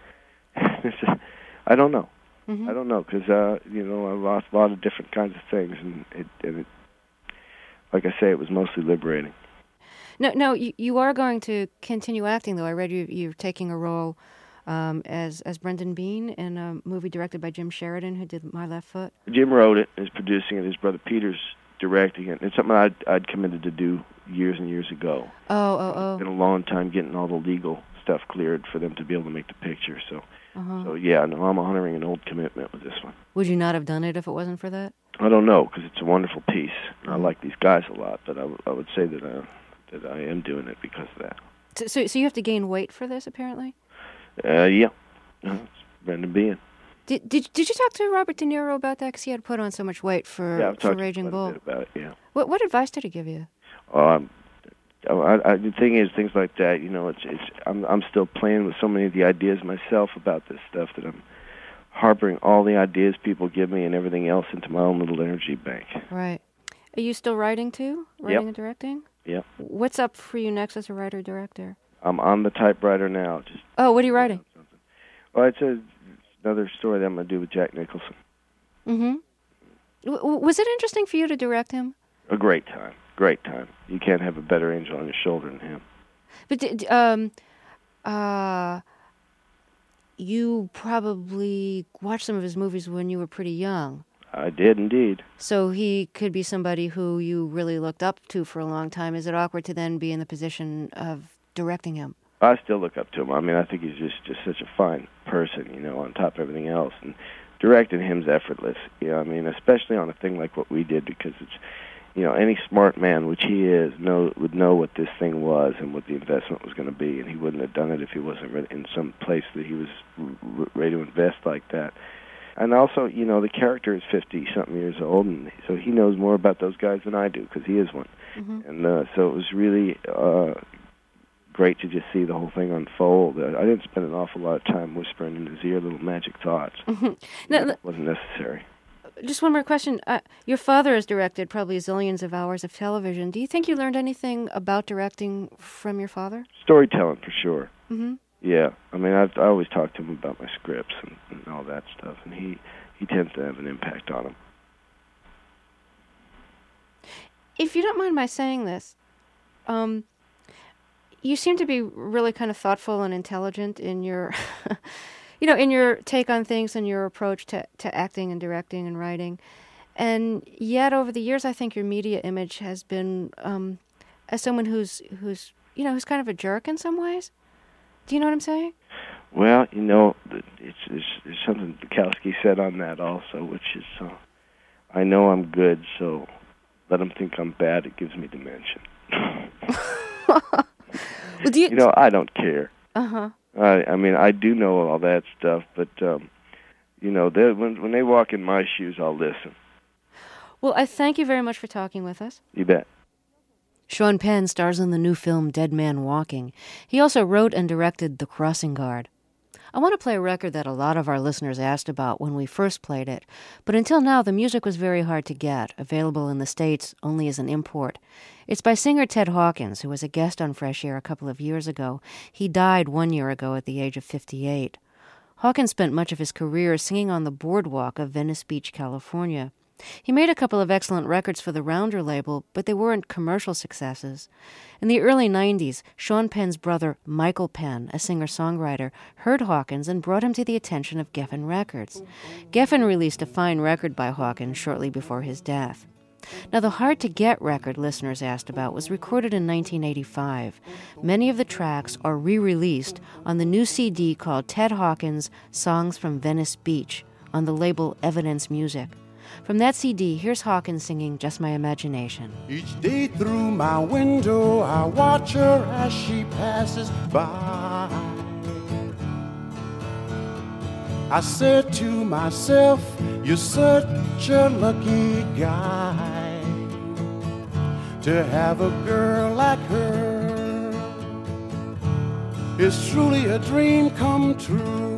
Speaker 11: I don't know.
Speaker 1: Mm-hmm.
Speaker 11: I don't know because I lost a lot of different kinds of things, and like I say, it was mostly liberating.
Speaker 1: No, you are going to continue acting, though. I read you're taking a role as Brendan Bean in a movie directed by Jim Sheridan, who did My Left Foot.
Speaker 11: Jim wrote it, is producing it. His brother Peter's directing it. It's something I'd committed to do years and years ago.
Speaker 1: Oh.
Speaker 11: It's been a long time getting all the legal stuff cleared for them to be able to make the picture. So yeah, no, I'm honoring an old commitment with this one.
Speaker 1: Would you not have done it if it wasn't for that?
Speaker 11: I don't know, because it's a wonderful piece. I like these guys a lot, but I would say that I am doing it because of that.
Speaker 1: So you have to gain weight for this, apparently?
Speaker 11: Yeah. It's Brendan Bean.
Speaker 1: Did you talk to Robert De Niro about that? Because he had put on so much weight for Raging Bull.
Speaker 11: I've talked about it, yeah.
Speaker 1: What advice did he give you?
Speaker 11: The thing is, things like that, I'm still playing with so many of the ideas myself about this stuff that I'm harboring all the ideas people give me and everything else into my own little energy bank.
Speaker 1: Right. Are you still writing, too? Writing and directing?
Speaker 11: Yep.
Speaker 1: What's up for you next as a writer-director?
Speaker 11: I'm on the typewriter now.
Speaker 1: What are you writing?
Speaker 11: Well, it's another story that I'm going to do with Jack Nicholson.
Speaker 1: Mm-hmm. Was it interesting for you to direct him?
Speaker 11: A great time. Great time. You can't have a better angel on your shoulder than him.
Speaker 1: But you probably watched some of his movies when you were pretty young.
Speaker 11: I did indeed.
Speaker 1: So he could be somebody who you really looked up to for a long time. Is it awkward to then be in the position of directing him?
Speaker 11: I still look up to him. I mean, I think he's just such a fine person, on top of everything else. And directing him's effortless. I mean, especially on a thing like what we did, because it's, any smart man, which he is, would know what this thing was and what the investment was going to be, and he wouldn't have done it if he wasn't in some place that he was ready to invest like that. And also, the character is 50-something years old, and so he knows more about those guys than I do, because he is one. Mm-hmm. And so it was really great to just see the whole thing unfold. I didn't spend an awful lot of time whispering in his ear little magic thoughts.
Speaker 1: Mm-hmm.
Speaker 11: It wasn't necessary.
Speaker 1: Just one more question. Your father has directed probably zillions of hours of television. Do you think you learned anything about directing from your father?
Speaker 11: Storytelling, for sure.
Speaker 1: Mm-hmm.
Speaker 11: Yeah. I mean, I always talk to him about my scripts and all that stuff, and he tends to have an impact on him.
Speaker 1: If you don't mind my saying this, you seem to be really kind of thoughtful and intelligent in your... in your take on things and your approach to acting and directing and writing. And yet, over the years, I think your media image has been as someone who's kind of a jerk in some ways. Do you know what I'm saying?
Speaker 11: Well, it's something Bukowski said on that also, which is, I know I'm good, so let them think I'm bad. It gives me dimension.
Speaker 1: Well,
Speaker 11: I don't care.
Speaker 1: Uh-huh.
Speaker 11: I mean, I do know all that stuff, but, when they walk in my shoes, I'll listen.
Speaker 1: Well, I thank you very much for talking with us.
Speaker 11: You bet.
Speaker 1: Sean Penn stars in the new film Dead Man Walking. He also wrote and directed The Crossing Guard. I want to play a record that a lot of our listeners asked about when we first played it, but until now the music was very hard to get, available in the States only as an import. It's by singer Ted Hawkins, who was a guest on Fresh Air a couple of years ago. He died 1 year ago at the age of 58. Hawkins spent much of his career singing on the boardwalk of Venice Beach, California. He made a couple of excellent records for the Rounder label, but they weren't commercial successes. In the early 90s, Sean Penn's brother, Michael Penn, a singer-songwriter, heard Hawkins and brought him to the attention of Geffen Records. Geffen released a fine record by Hawkins shortly before his death. Now, the hard-to-get record listeners asked about was recorded in 1985. Many of the tracks are re-released on the new CD called Ted Hawkins' Songs from Venice Beach on the label Evidence Music. From that CD, here's Hawkins singing Just My Imagination.
Speaker 13: Each day through my window, I watch her as she passes by. I said to myself, you're such a lucky guy to have a girl like her. It's truly a dream come true.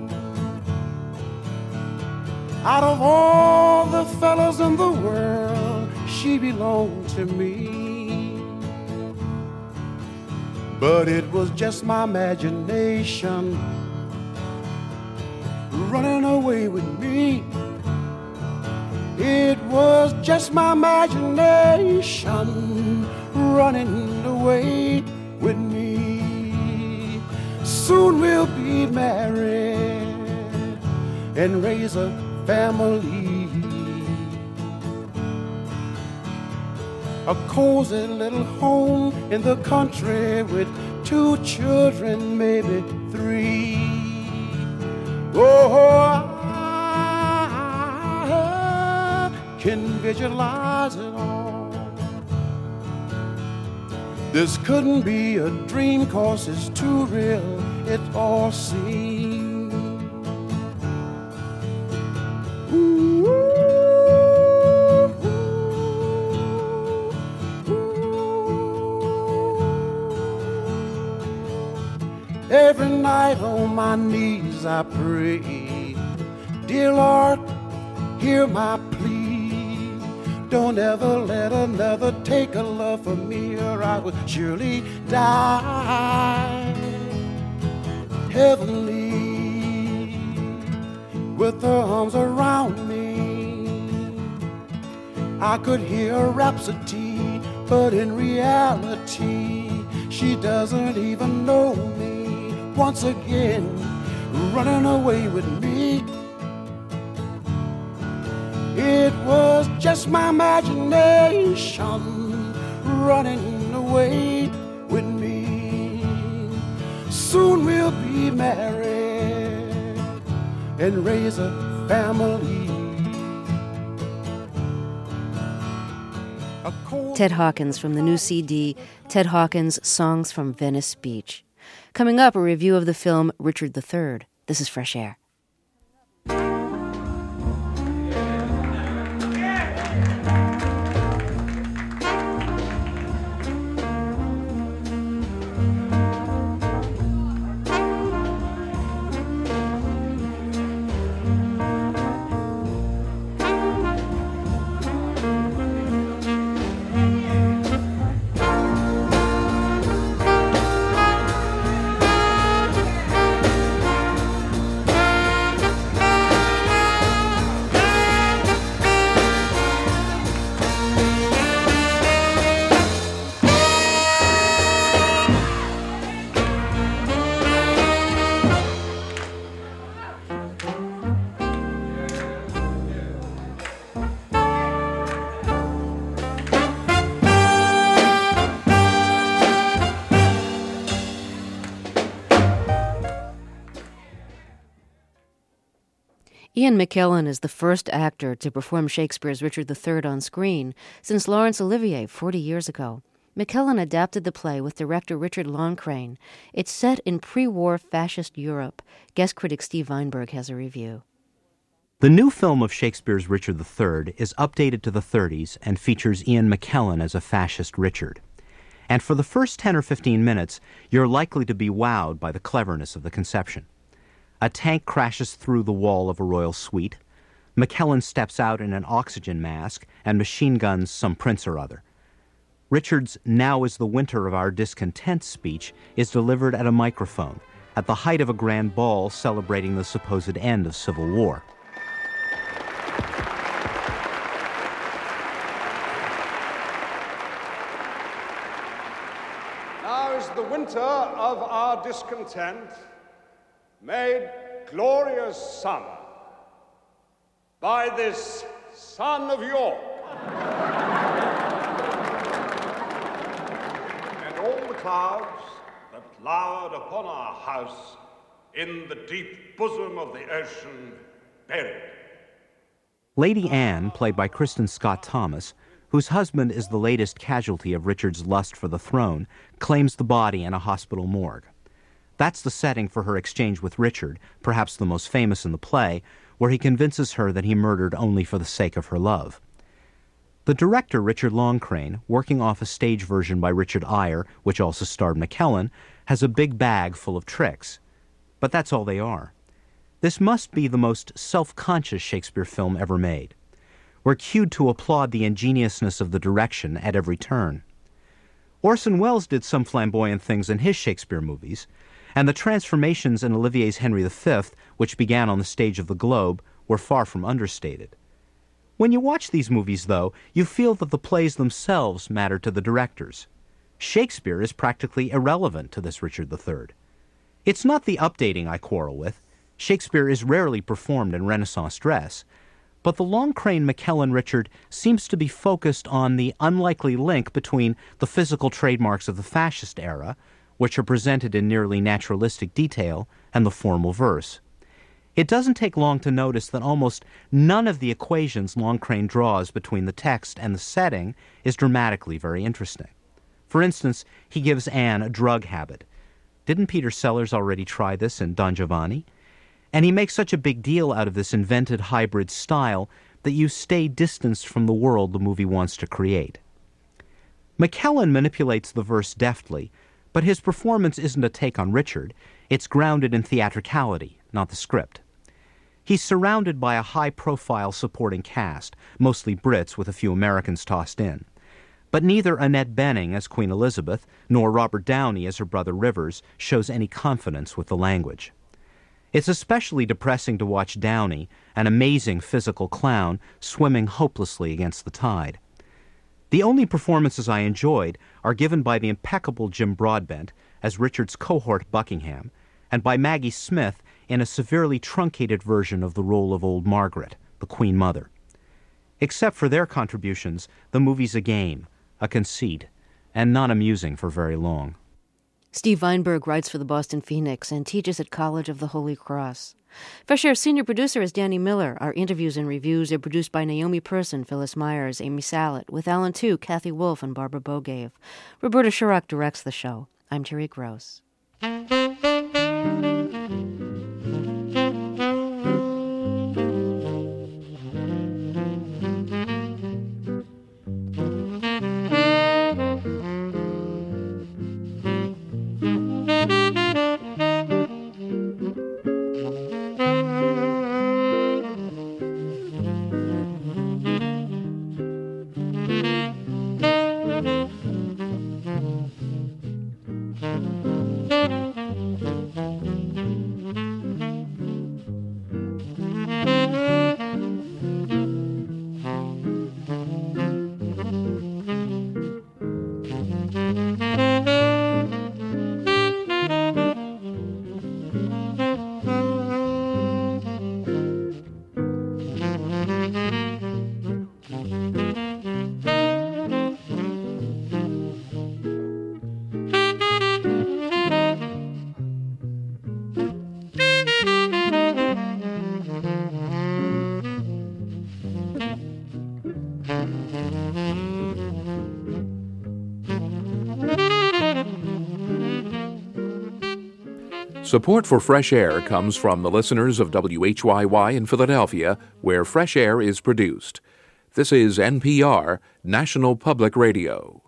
Speaker 13: Out of all the fellows in the world, she belonged to me. But it was just my imagination running away with me. It was was just my imagination running away with me. Soon we'll be married and raise a family. A cozy little home in the country with 2 children, maybe 3. Oh, I can visualize it all. This couldn't be a dream, 'cause it's too real, it all seems. Ooh. Every night on my knees I pray, dear Lord, hear my plea. Don't ever let another take a love from me, or I would surely die. Heavenly, with her arms around me, I could hear a rhapsody, but in reality, she doesn't even know me. Once again, running away with me. It was just my imagination running away with me. Soon we'll be married and raise a family.
Speaker 1: Ted Hawkins from the new CD, Ted Hawkins Songs from Venice Beach. Coming up, a review of the film Richard III. This is Fresh Air. Ian McKellen is the first actor to perform Shakespeare's Richard III on screen since Laurence Olivier 40 years ago. McKellen adapted the play with director Richard Loncraine. It's set in pre-war fascist Europe. Guest critic Steve Weinberg has a review.
Speaker 14: The new film of Shakespeare's Richard III is updated to the 30s and features Ian McKellen as a fascist Richard. And for the first 10 or 15 minutes, you're likely to be wowed by the cleverness of the conception. A tank crashes through the wall of a royal suite. McKellen steps out in an oxygen mask and machine guns some prince or other. Richard's "Now is the winter of our discontent" speech is delivered at a microphone, at the height of a grand ball celebrating the supposed end of civil war.
Speaker 15: Now is the winter of our discontent, made glorious summer by this son of York. And all the clouds that lowered upon our house in the deep bosom of the ocean buried.
Speaker 14: Lady Anne, played by Kristen Scott Thomas, whose husband is the latest casualty of Richard's lust for the throne, claims the body in a hospital morgue. That's the setting for her exchange with Richard, perhaps the most famous in the play, where he convinces her that he murdered only for the sake of her love. The director, Richard Loncraine, working off a stage version by Richard Eyre, which also starred McKellen, has a big bag full of tricks. But that's all they are. This must be the most self-conscious Shakespeare film ever made. We're cued to applaud the ingeniousness of the direction at every turn. Orson Welles did some flamboyant things in his Shakespeare movies, and the transformations in Olivier's Henry V, which began on the stage of the Globe, were far from understated. When you watch these movies, though, you feel that the plays themselves matter to the directors. Shakespeare is practically irrelevant to this Richard III. It's not the updating I quarrel with. Shakespeare is rarely performed in Renaissance dress, but the Longcrane McKellen Richard seems to be focused on the unlikely link between the physical trademarks of the fascist era, which are presented in nearly naturalistic detail, and the formal verse. It doesn't take long to notice that almost none of the equations Longcrane draws between the text and the setting is dramatically very interesting. For instance, he gives Anne a drug habit. Didn't Peter Sellers already try this in Don Giovanni? And he makes such a big deal out of this invented hybrid style that you stay distanced from the world the movie wants to create. McKellen manipulates the verse deftly, but his performance isn't a take on Richard. It's grounded in theatricality, not the script. He's surrounded by a high-profile supporting cast, mostly Brits with a few Americans tossed in. But neither Annette Bening as Queen Elizabeth nor Robert Downey as her brother Rivers shows any confidence with the language. It's especially depressing to watch Downey, an amazing physical clown, swimming hopelessly against the tide. The only performances I enjoyed are given by the impeccable Jim Broadbent as Richard's cohort Buckingham, and by Maggie Smith in a severely truncated version of the role of old Margaret, the Queen Mother. Except for their contributions, the movie's a game, a conceit, and not amusing for very long.
Speaker 1: Steve Weinberg writes for the Boston Phoenix and teaches at College of the Holy Cross. Fresh Air's senior producer is Danny Miller. Our interviews and reviews are produced by Naomi Person, Phyllis Myers, Amy Sallet, with Alan Tu, Kathy Wolf, and Barbara Bogave. Roberta Shurock directs the show. I'm Terry Gross.
Speaker 12: Support for Fresh Air comes from the listeners of WHYY in Philadelphia, where Fresh Air is produced. This is NPR, National Public Radio.